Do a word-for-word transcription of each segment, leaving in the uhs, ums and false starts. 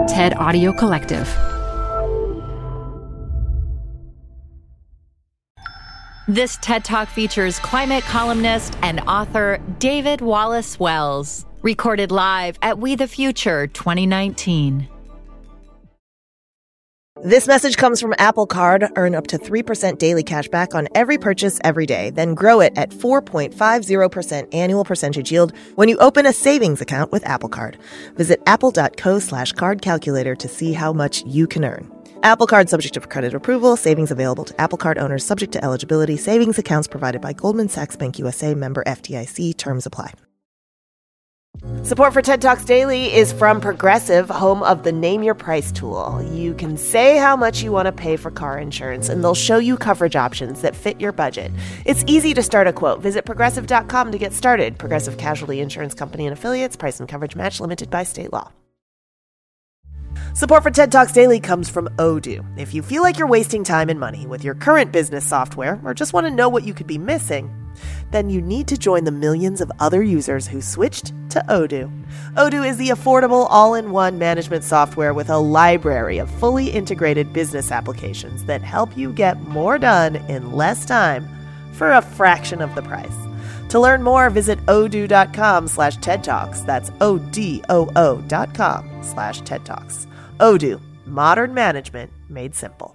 TED Audio Collective. This TED Talk features climate columnist and author David Wallace Wells, recorded live at We the Future twenty nineteen. This message comes from Apple Card. Earn up to three percent daily cash back on every purchase every day. Then grow it at four point five zero percent annual percentage yield when you open a savings account with Apple Card. Visit apple.co slash card calculator to see how much you can earn. Apple Card subject to credit approval. Savings available to Apple Card owners subject to eligibility. Savings accounts provided by Goldman Sachs Bank U S A, member F D I C. Terms apply. Support for TED Talks Daily is from Progressive, home of the Name Your Price tool. You can say how much you want to pay for car insurance, and they'll show you coverage options that fit your budget. It's easy to start a quote. Visit progressive dot com to get started. Progressive Casualty Insurance Company and Affiliates. Price and coverage match limited by state law. Support for TED Talks Daily comes from Odoo. If you feel like you're wasting time and money with your current business software, or just want to know what you could be missing, then you need to join the millions of other users who switched to Odoo. Odoo is the affordable all-in-one management software with a library of fully integrated business applications that help you get more done in less time for a fraction of the price. To learn more, visit odoo.com slash TED Talks. That's O-D-O-O dot com slash TED Talks. Odoo, modern management made simple.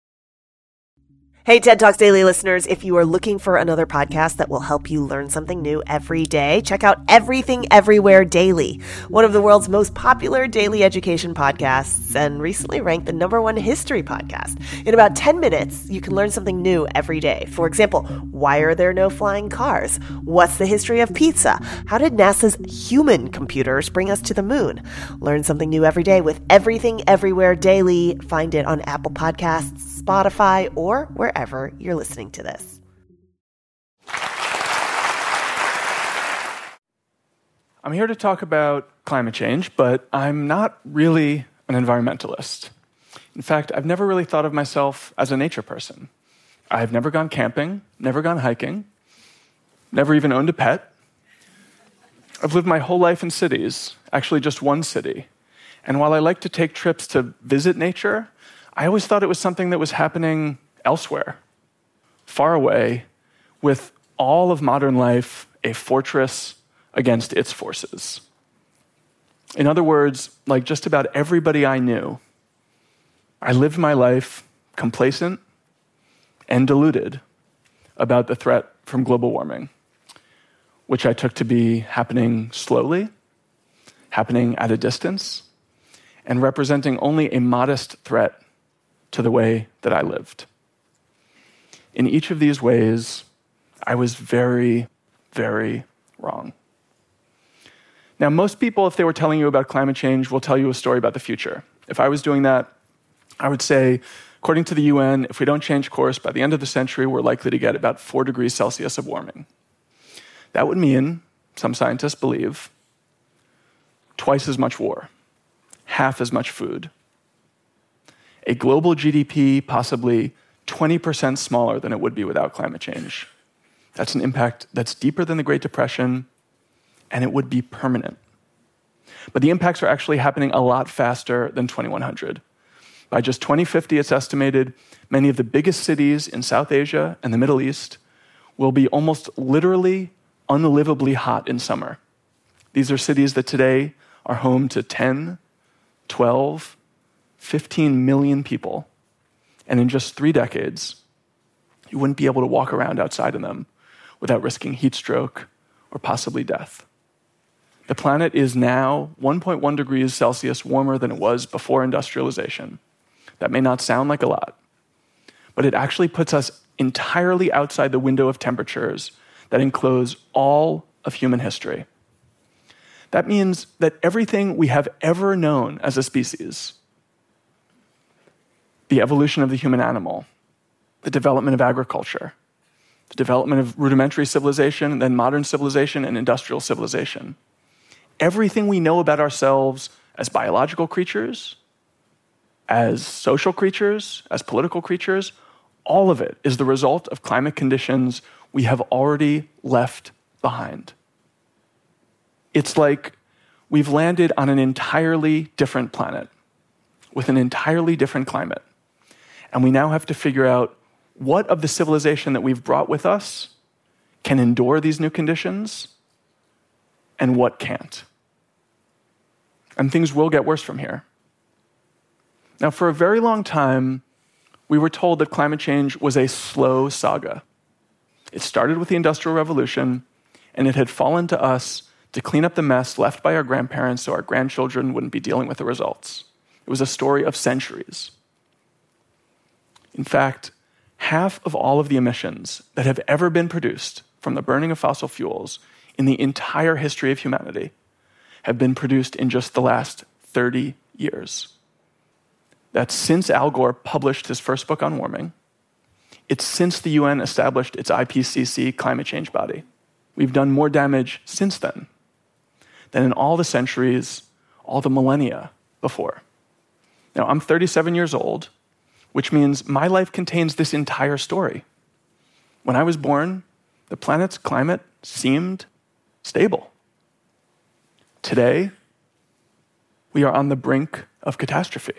Hey, TED Talks Daily listeners, if you are looking for another podcast that will help you learn something new every day, check out Everything Everywhere Daily, one of the world's most popular daily education podcasts and recently ranked the number one history podcast. In about ten minutes, you can learn something new every day. For example, why are there no flying cars? What's the history of pizza? How did NASA's human computers bring us to the moon? Learn something new every day with Everything Everywhere Daily. Find it on Apple Podcasts, Spotify, or wherever you're listening to this. I'm here to talk about climate change, but I'm not really an environmentalist. In fact, I've never really thought of myself as a nature person. I've never gone camping, never gone hiking, never even owned a pet. I've lived my whole life in cities, actually just one city. And while I like to take trips to visit nature, I always thought it was something that was happening elsewhere, far away, with all of modern life a fortress against its forces. In other words, like just about everybody I knew, I lived my life complacent and deluded about the threat from global warming, which I took to be happening slowly, happening at a distance, and representing only a modest threat to the way that I lived. In each of these ways, I was very, very wrong. Now, most people, if they were telling you about climate change, will tell you a story about the future. If I was doing that, I would say, according to the U N, if we don't change course, by the end of the century, we're likely to get about four degrees Celsius of warming. That would mean, some scientists believe, twice as much war, half as much food, a global G D P possibly twenty percent smaller than it would be without climate change. That's an impact that's deeper than the Great Depression, and it would be permanent. But the impacts are actually happening a lot faster than twenty-one hundred. By just twenty fifty, it's estimated many of the biggest cities in South Asia and the Middle East will be almost literally unlivably hot in summer. These are cities that today are home to ten, twelve, fifteen million people, and in just three decades, you wouldn't be able to walk around outside of them without risking heat stroke or possibly death. The planet is now one point one degrees Celsius warmer than it was before industrialization. That may not sound like a lot, but it actually puts us entirely outside the window of temperatures that enclose all of human history. That means that everything we have ever known as a species, the evolution of the human animal, the development of agriculture, the development of rudimentary civilization, and then modern civilization and industrial civilization. Everything we know about ourselves as biological creatures, as social creatures, as political creatures, all of it is the result of climate conditions we have already left behind. It's like we've landed on an entirely different planet, with an entirely different climate. And we now have to figure out what of the civilization that we've brought with us can endure these new conditions and what can't. And things will get worse from here. Now, for a very long time, we were told that climate change was a slow saga. It started with the Industrial Revolution, and it had fallen to us to clean up the mess left by our grandparents so our grandchildren wouldn't be dealing with the results. It was a story of centuries. In fact, half of all of the emissions that have ever been produced from the burning of fossil fuels in the entire history of humanity have been produced in just the last thirty years. That's since Al Gore published his first book on warming. It's since the U N established its I P C C climate change body. We've done more damage since then than in all the centuries, all the millennia before. Now, I'm thirty-seven years old, which means my life contains this entire story. When I was born, the planet's climate seemed stable. Today, we are on the brink of catastrophe.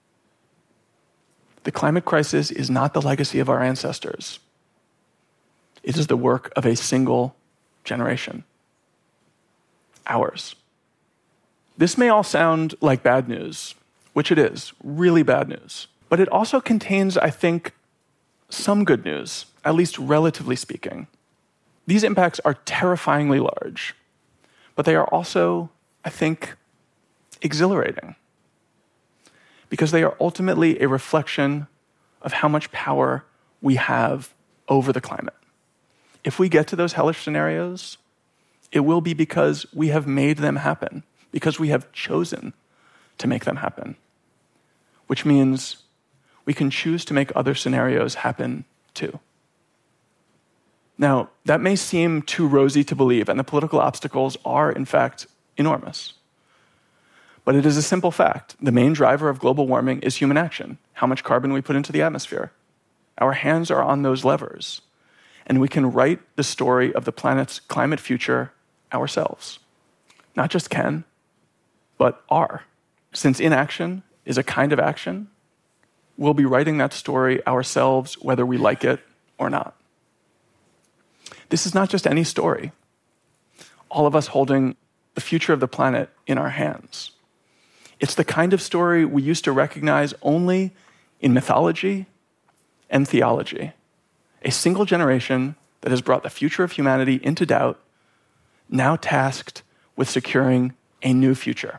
The climate crisis is not the legacy of our ancestors. It is the work of a single generation. Ours. This may all sound like bad news, which it is, really bad news. But it also contains, I think, some good news, at least relatively speaking. These impacts are terrifyingly large, but they are also, I think, exhilarating, because they are ultimately a reflection of how much power we have over the climate. If we get to those hellish scenarios, it will be because we have made them happen, because we have chosen to make them happen, which means we can choose to make other scenarios happen too. Now, that may seem too rosy to believe, and the political obstacles are, in fact, enormous. But it is a simple fact. The main driver of global warming is human action, how much carbon we put into the atmosphere. Our hands are on those levers, and we can write the story of the planet's climate future ourselves. Not just can, but are. Since inaction is a kind of action, we'll be writing that story ourselves, whether we like it or not. This is not just any story. All of us holding the future of the planet in our hands. It's the kind of story we used to recognize only in mythology and theology. A single generation that has brought the future of humanity into doubt, now tasked with securing a new future.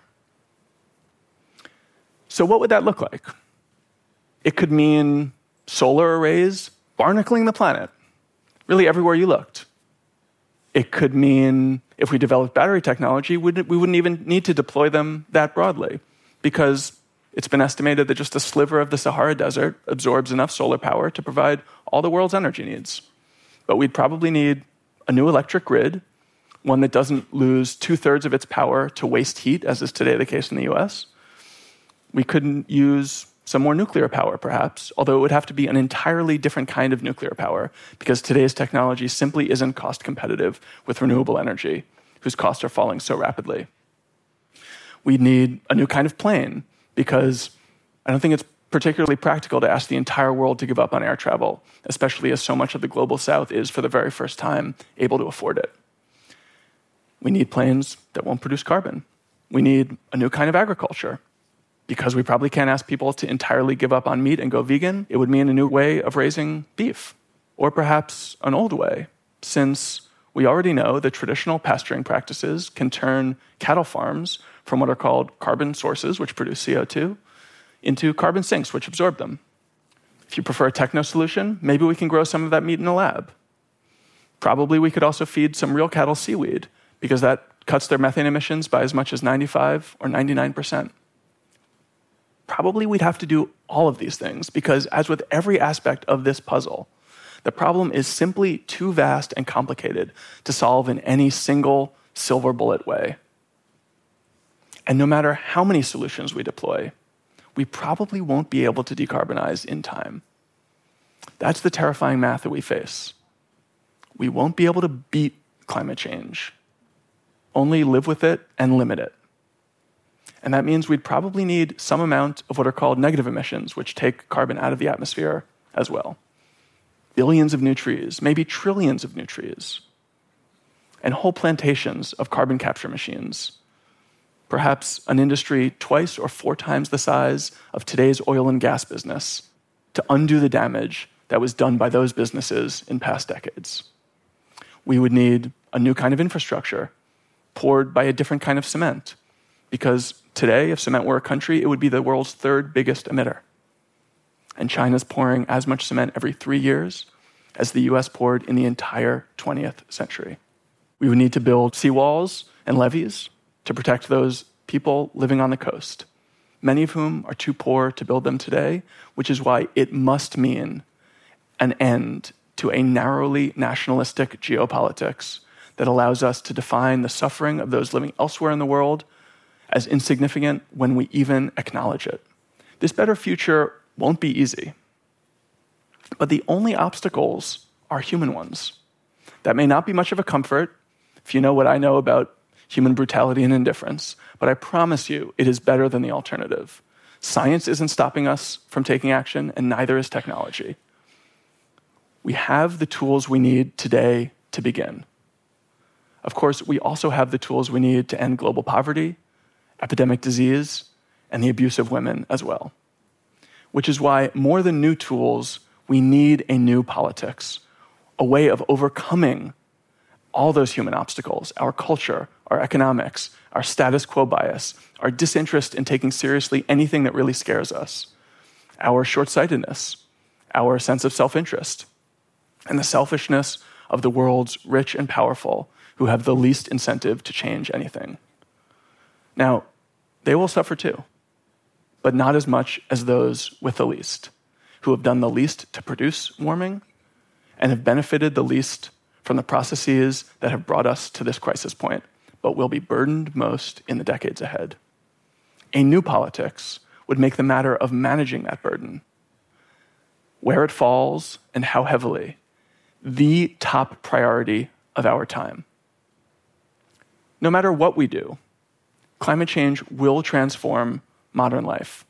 So what would that look like? It could mean solar arrays barnacling the planet, really everywhere you looked. It could mean if we developed battery technology, we wouldn't even need to deploy them that broadly, because it's been estimated that just a sliver of the Sahara Desert absorbs enough solar power to provide all the world's energy needs. But we'd probably need a new electric grid, one that doesn't lose two-thirds of its power to waste heat, as is today the case in the U S. We couldn't use some more nuclear power, perhaps, although it would have to be an entirely different kind of nuclear power, because today's technology simply isn't cost competitive with renewable energy, whose costs are falling so rapidly. We'd need a new kind of plane, because I don't think it's particularly practical to ask the entire world to give up on air travel, especially as so much of the global south is, for the very first time, able to afford it. We need planes that won't produce carbon. We need a new kind of agriculture, because we probably can't ask people to entirely give up on meat and go vegan. It would mean a new way of raising beef, or perhaps an old way, since we already know that traditional pasturing practices can turn cattle farms from what are called carbon sources, which produce C O two, into carbon sinks, which absorb them. If you prefer a techno solution, maybe we can grow some of that meat in a lab. Probably we could also feed some real cattle seaweed, because that cuts their methane emissions by as much as ninety-five or ninety-nine percent. Probably we'd have to do all of these things, because as with every aspect of this puzzle, the problem is simply too vast and complicated to solve in any single silver bullet way. And no matter how many solutions we deploy, we probably won't be able to decarbonize in time. That's the terrifying math that we face. We won't be able to beat climate change, only live with it and limit it. And that means we'd probably need some amount of what are called negative emissions, which take carbon out of the atmosphere as well. Billions of new trees, maybe trillions of new trees, and whole plantations of carbon capture machines. Perhaps an industry twice or four times the size of today's oil and gas business to undo the damage that was done by those businesses in past decades. We would need a new kind of infrastructure poured by a different kind of cement, because today, if cement were a country, it would be the world's third biggest emitter. And China's pouring as much cement every three years as the U S poured in the entire twentieth century. We would need to build seawalls and levees to protect those people living on the coast, many of whom are too poor to build them today, which is why it must mean an end to a narrowly nationalistic geopolitics that allows us to define the suffering of those living elsewhere in the world as insignificant when we even acknowledge it. This better future won't be easy, but the only obstacles are human ones. That may not be much of a comfort if you know what I know about human brutality and indifference, but I promise you it is better than the alternative. Science isn't stopping us from taking action, and neither is technology. We have the tools we need today to begin. Of course, we also have the tools we need to end global poverty, epidemic disease, and the abuse of women as well. Which is why, more than new tools, we need a new politics, a way of overcoming all those human obstacles, our culture, our economics, our status quo bias, our disinterest in taking seriously anything that really scares us, our short-sightedness, our sense of self-interest, and the selfishness of the world's rich and powerful who have the least incentive to change anything. Now, they will suffer too, but not as much as those with the least, who have done the least to produce warming and have benefited the least from the processes that have brought us to this crisis point, but will be burdened most in the decades ahead. A new politics would make the matter of managing that burden, where it falls and how heavily, the top priority of our time. No matter what we do, climate change will transform modern life.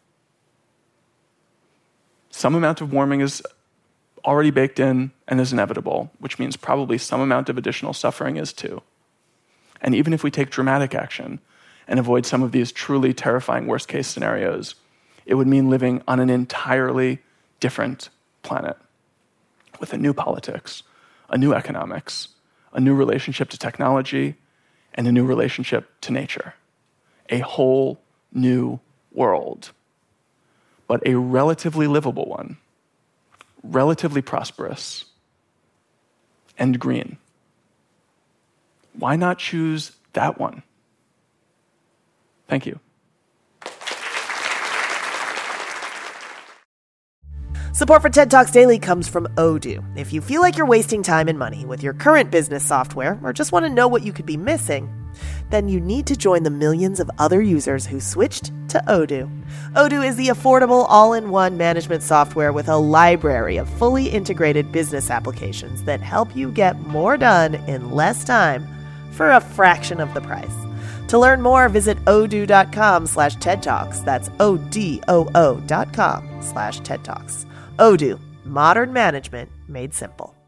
Some amount of warming is already baked in and is inevitable, which means probably some amount of additional suffering is too. And even if we take dramatic action and avoid some of these truly terrifying worst-case scenarios, it would mean living on an entirely different planet with a new politics, a new economics, a new relationship to technology, and a new relationship to nature. A whole new world, but a relatively livable one, relatively prosperous, and green. Why not choose that one? Thank you. Support for TED Talks Daily comes from Odoo. If you feel like you're wasting time and money with your current business software, or just want to know what you could be missing, then you need to join the millions of other users who switched to Odoo. Odoo is the affordable all-in-one management software with a library of fully integrated business applications that help you get more done in less time for a fraction of the price. To learn more, visit odoo.com slash TED Talks. That's O-D-O-O dot com slash TED Talks. Odoo, modern management made simple.